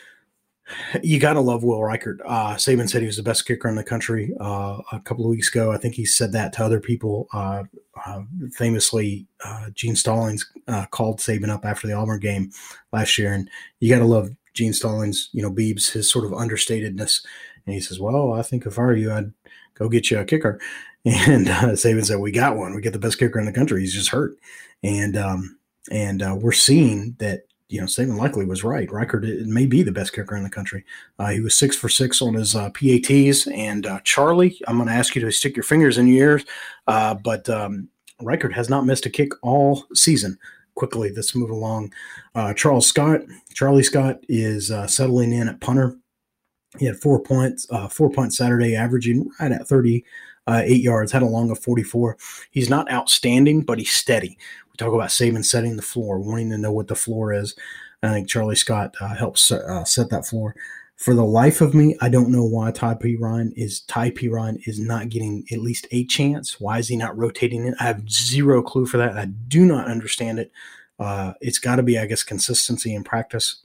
You got to love Will Reichert. Saban said he was the best kicker in the country a couple of weeks ago. I think he said that to other people. Famously, Gene Stallings called Saban up after the Auburn game last year. And you got to love Gene Stallings, Beebs, his sort of understatedness. And he says, well, I think if I were you, I'd go get you a kicker. And Saban said, we got one. We get the best kicker in the country. He's just hurt. And we're seeing that, Saban likely was right. Reichert may be the best kicker in the country. He was 6 for 6 on his PATs. And Charlie, I'm going to ask you to stick your fingers in your ears. But Reichert has not missed a kick all season. Quickly, let's move along. Charlie Scott is settling in at punter. He had 4 points, 4 punts Saturday, averaging right at 38 yards, had a long of 44. He's not outstanding, but he's steady. We talk about Saban setting the floor, wanting to know what the floor is. I think Charlie Scott helps set that floor. For the life of me, I don't know why Ty P. Ryan is not getting at least a chance. Why is he not rotating it? I have zero clue for that. I do not understand it. It's got to be, I guess, consistency in practice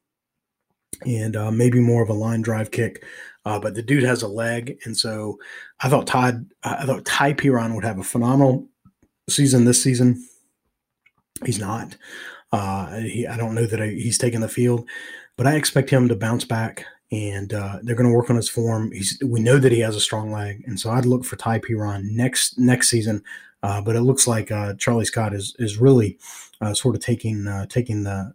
and maybe more of a line drive kick. But the dude has a leg, and so I thought Ty P. Ryan would have a phenomenal season this season. He's not. I don't know that he's taking the field, but I expect him to bounce back, and they're going to work on his form. We know that he has a strong leg, and so I'd look for Ty P. Ryan next season. But it looks like Charlie Scott is really sort of taking the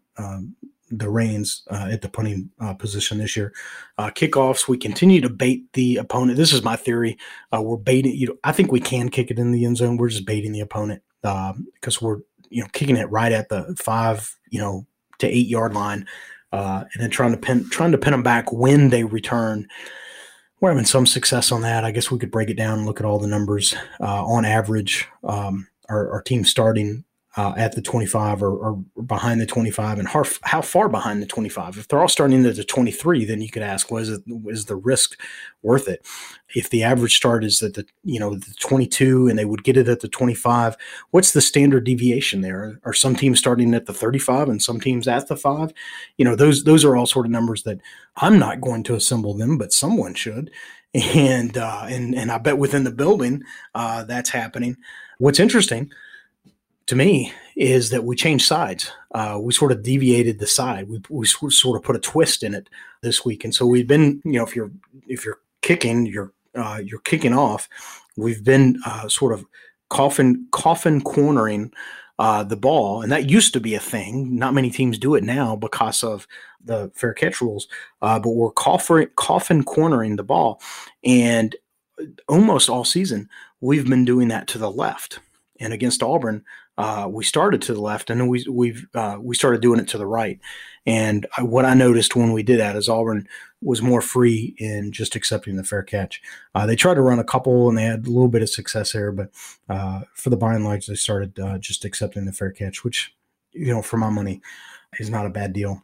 reins at the punting position this year. Kickoffs, we continue to bait the opponent. This is my theory. We're baiting. I think we can kick it in the end zone. We're just baiting the opponent because we're kicking it right at the 5 to 8 yard line, and then trying to pin them back when they return. We're having some success on that. I guess we could break it down and look at all the numbers. On average, our team starting at the 25 or behind the 25, and how far behind the 25. If they're all starting at the 23, then you could ask, is the risk worth it? If the average start is at the 22 and they would get it at the 25, what's the standard deviation there? Are some teams starting at the 35 and some teams at the 5? Those are all sort of numbers that I'm not going to assemble them, but someone should. And I bet within the building that's happening. What's interesting to me is that we changed sides. We sort of deviated the side. We sort of put a twist in it this week. And so we've been, if you're kicking, you're kicking off. We've been sort of coffin cornering the ball, and that used to be a thing. Not many teams do it now because of the fair catch rules. But we're coffin cornering the ball, and almost all season we've been doing that to the left. And against Auburn, we started to the left, and then we started doing it to the right. And what I noticed when we did that is Auburn was more free in just accepting the fair catch. They tried to run a couple, and they had a little bit of success there, but for the by and large, they started just accepting the fair catch, which, for my money, is not a bad deal.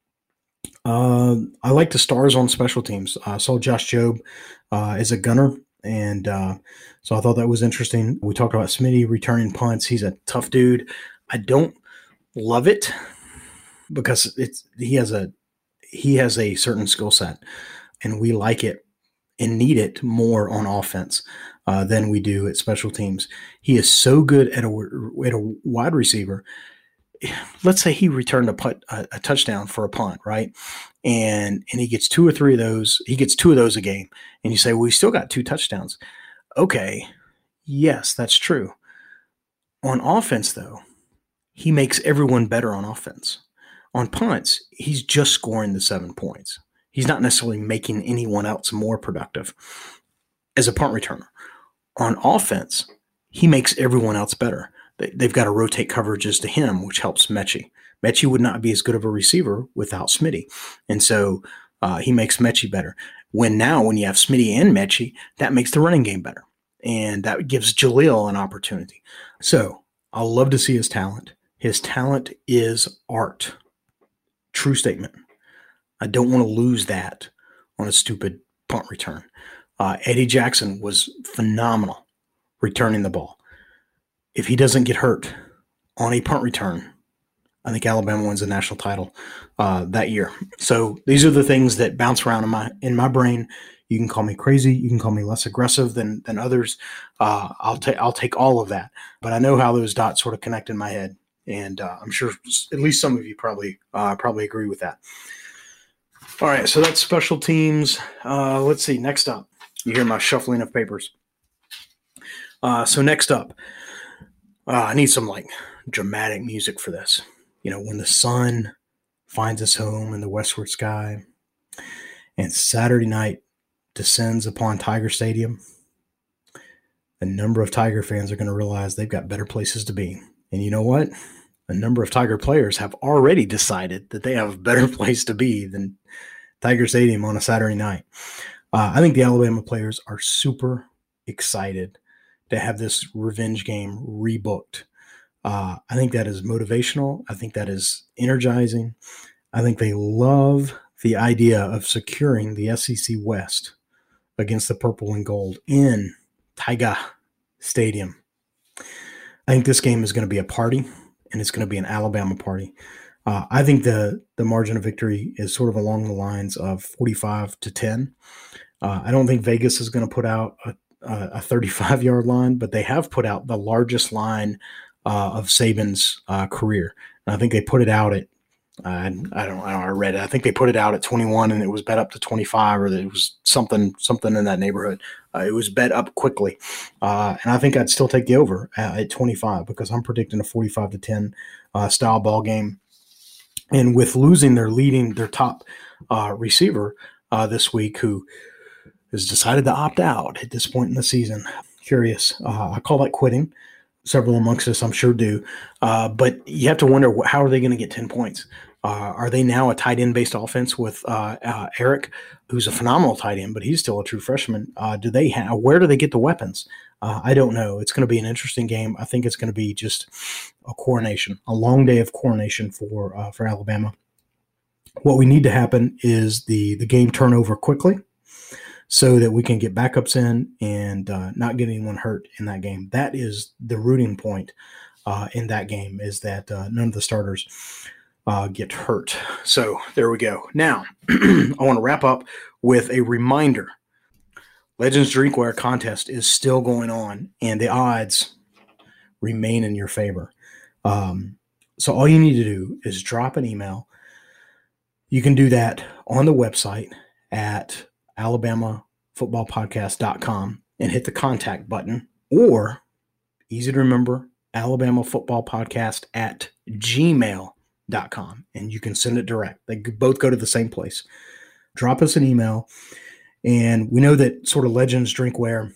I like the stars on special teams. I saw Josh Jobe as a gunner. And so I thought that was interesting. We talked about Smitty returning punts. He's a tough dude. I don't love it because he has a certain skill set, and we like it and need it more on offense than we do at special teams. He is so good at a wide receiver. Let's say he returned a touchdown for a punt, right? And he gets 2 or 3 of those. He gets 2 of those a game. And you say, well, we still got 2 touchdowns. Okay, yes, that's true. On offense, though, he makes everyone better on offense. On punts, he's just scoring the 7 points. He's not necessarily making anyone else more productive as a punt returner. On offense, he makes everyone else better. They've got to rotate coverages to him, which helps Mechie. Mechie would not be as good of a receiver without Smitty. And so he makes Mechie better. When you have Smitty and Mechie, that makes the running game better. And that gives Jaleel an opportunity. So I love to see his talent. His talent is art. True statement. I don't want to lose that on a stupid punt return. Eddie Jackson was phenomenal returning the ball. If he doesn't get hurt on a punt return, I think Alabama wins the national title that year. So these are the things that bounce around in my brain. You can call me crazy. You can call me less aggressive than others. I'll take all of that. But I know how those dots sort of connect in my head, and I'm sure at least some of you probably agree with that. All right, so that's special teams. Let's see. Next up, you hear my shuffling of papers. So next up. I need some dramatic music for this. When the sun finds its home in the westward sky and Saturday night descends upon Tiger Stadium, a number of Tiger fans are going to realize they've got better places to be. And you know what? A number of Tiger players have already decided that they have a better place to be than Tiger Stadium on a Saturday night. I think the Alabama players are super excited to have this revenge game rebooked. I think that is motivational. I think that is energizing. I think they love the idea of securing the SEC West against the purple and gold in Tiger Stadium. I think this game is going to be a party, and it's going to be an Alabama party. I think the margin of victory is sort of along the lines of 45-10. I don't think Vegas is going to put out a 35-yard line, but they have put out the largest line of Saban's career. And I think they put it out at I read it. I think they put it out at 21, and it was bet up to 25, or it was something in that neighborhood. It was bet up quickly, and I think I'd still take the over at 25 because I'm predicting a 45-10 style ball game. And with losing their top receiver this week, who has decided to opt out at this point in the season, curious. I call that quitting. Several amongst us, I'm sure, do. But you have to wonder, how are they going to get 10 points? Are they now a tight end-based offense with Eric, who's a phenomenal tight end, but he's still a true freshman? Where do they get the weapons? I don't know. It's going to be an interesting game. I think it's going to be just a coronation, a long day of coronation for Alabama. What we need to happen is the game turn over quickly, so that we can get backups in and not get anyone hurt in that game. That is the rooting point in that game, is that none of the starters get hurt. So there we go. Now, I want to wrap up with a reminder. Legends Drinkware contest is still going on, and the odds remain in your favor. So all you need to do is drop an email. You can do that on the website at alabamafootballpodcast.com and hit the contact button, or easy to remember, alabamafootballpodcast@gmail.com, and you can send it direct. They both go to the same place. Drop us an email, and we know that sort of Legends Drinkware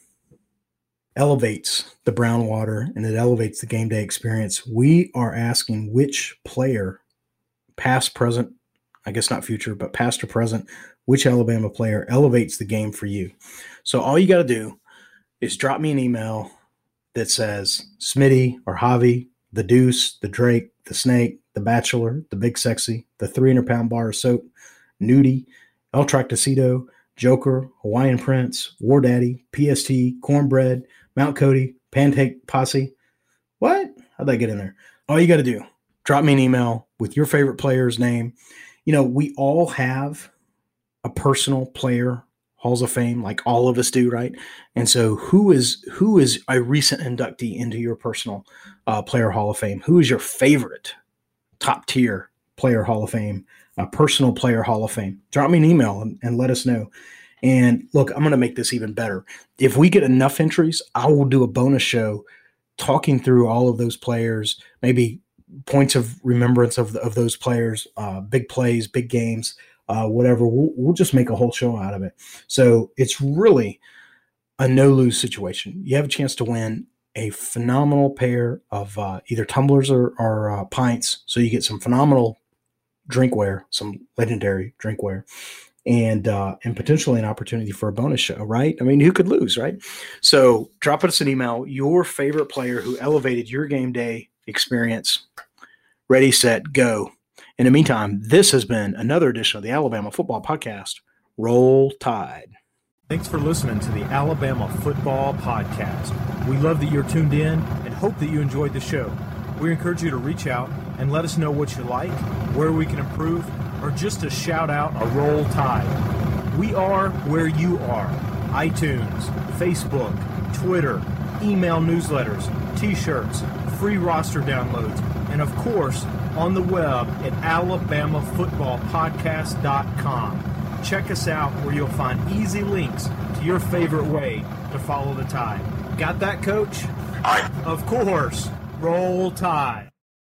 elevates the brown water and it elevates the game day experience. We are asking which player, past, present, I guess not future, but past or present, which Alabama player elevates the game for you. So all you got to do is drop me an email that says Smitty or Javi, the Deuce, the Drake, the Snake, the Bachelor, the Big Sexy, the 300-pound bar of soap, Nudie, El Tractocito, Joker, Hawaiian Prince, War Daddy, PST, Cornbread, Mount Cody, Pancake Posse. What? How'd that get in there? All you got to do, drop me an email with your favorite player's name. You know, we all have a personal player Halls of Fame, like all of us do, right? And so who is a recent inductee into your personal player Hall of Fame? Who is your favorite top tier player Hall of Fame, personal player Hall of Fame? Drop me an email and let us know. And look, I'm going to make this even better. If we get enough entries, I will do a bonus show talking through all of those players, maybe points of remembrance of those players, big plays, big games, whatever. We'll just make a whole show out of it. So it's really a no-lose situation. You have a chance to win a phenomenal pair of either tumblers or pints. So you get some phenomenal drinkware, some legendary drinkware, and potentially an opportunity for a bonus show, right? I mean, who could lose, right? So drop us an email, your favorite player who elevated your game day experience. Ready, set, go. In the meantime, this has been another edition of the Alabama Football Podcast. Roll Tide. Thanks for listening to the Alabama Football Podcast. We love that you're tuned in and hope that you enjoyed the show. We encourage you to reach out and let us know what you like, where we can improve, or just to shout out a Roll Tide. We are where you are. iTunes, Facebook, Twitter, email newsletters, t-shirts, free roster downloads, and of course, on the web at alabamafootballpodcast.com. Check us out where you'll find easy links to your favorite way to follow the Tide. Got that, Coach? Aye. Of course. Roll Tide.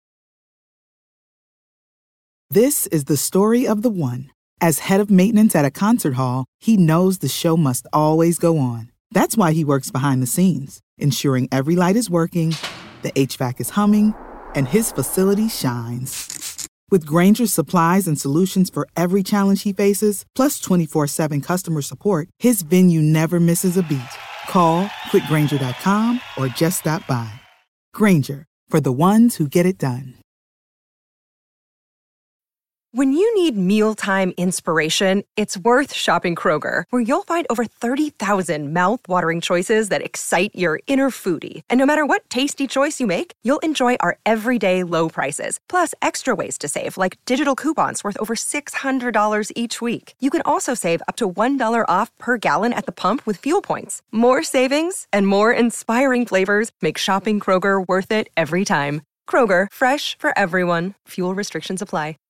This is the story of the one. As head of maintenance at a concert hall, he knows the show must always go on. That's why he works behind the scenes, ensuring every light is working, the HVAC is humming, and his facility shines. With Grainger's supplies and solutions for every challenge he faces, plus 24/7 customer support, his venue never misses a beat. Call quickgrainger.com or just stop by. Grainger, for the ones who get it done. When you need mealtime inspiration, it's worth shopping Kroger, where you'll find over 30,000 mouth-watering choices that excite your inner foodie. And no matter what tasty choice you make, you'll enjoy our everyday low prices, plus extra ways to save, like digital coupons worth over $600 each week. You can also save up to $1 off per gallon at the pump with fuel points. More savings and more inspiring flavors make shopping Kroger worth it every time. Kroger, fresh for everyone. Fuel restrictions apply.